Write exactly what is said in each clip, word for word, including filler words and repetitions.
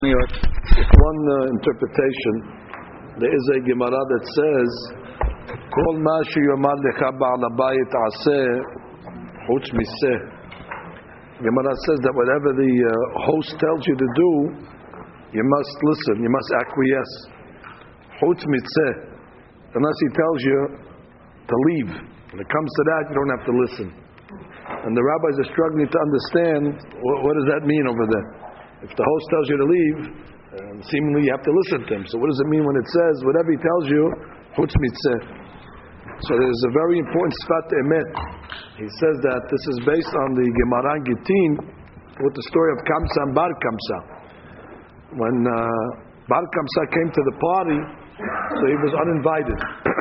It's one uh, interpretation. There is a Gemara that says, "Kol ma sheyomar lecha ba'al habayit aseh chutz miseh." Gemara says that whatever the uh, host tells you to do, you must listen. You must acquiesce. Chutz miseh, unless he tells you to leave. When it comes to that, you don't have to listen. And the rabbis are struggling to understand what, what does that mean over there. If the host tells you to leave, um, seemingly you have to listen to him. So what does it mean when it says, whatever he tells you, chutz mitzeh? So there's a very important sfat emet. He says that this is based on the Gemara Gittin with the story of Kamsa and Bar Kamsa. When uh, Bar Kamsa came to the party, so he was uninvited.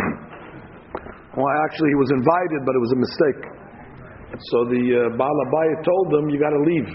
Well, actually he was invited, but it was a mistake. So the uh, Baal Habayit told him, you got to leave.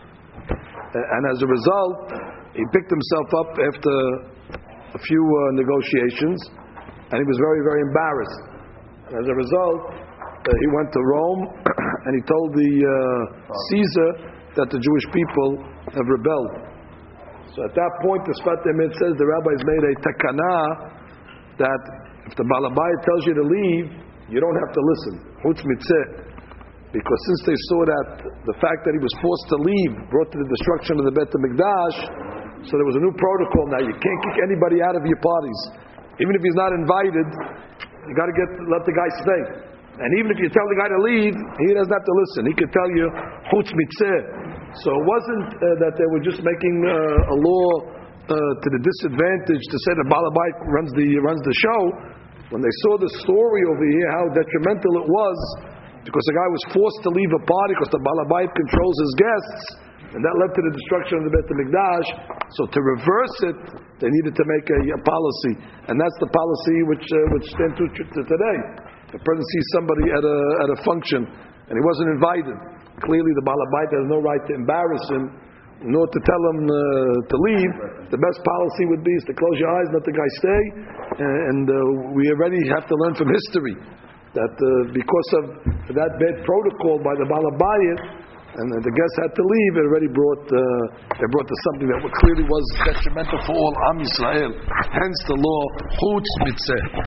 And as a result, he picked himself up after a few uh, negotiations, and he was very, very embarrassed. And as a result, uh, he went to Rome, and he told the uh, Caesar that the Jewish people have rebelled. So at that point, the Sfat Emet says the rabbis made a takana that if the Baal Habayit tells you to leave, you don't have to listen. Chutz mitzeh. Because since they saw that the fact that he was forced to leave brought to the destruction of the Beit HaMikdash, so there was a new protocol now. You can't kick anybody out of your parties. Even if he's not invited, you got to get let the guy stay. And even if you tell the guy to leave, he doesn't have to listen. He could tell you, chutz mitzeh. So it wasn't uh, that they were just making uh, a law uh, to the disadvantage to say that Baal Habayit runs the, runs the show. When they saw the story over here, how detrimental it was, because the guy was forced to leave a party because the Baal Habayit controls his guests, and that led to the destruction of the Beit HaMikdash. So to reverse it, they needed to make a, a policy, and that's the policy which uh, which stands to, to today. The person sees somebody at a at a function and he wasn't invited. Clearly, the Baal Habayit has no right to embarrass him, nor to tell him uh, to leave. The best policy would be is to close your eyes, let the guy stay, and uh, we already have to learn from history that uh, because of that bad protocol by the Baal Habayit, and uh, the guests had to leave, it already brought uh, it brought to something that clearly was detrimental for all Am Yisrael. Hence the law chutz mitzeh.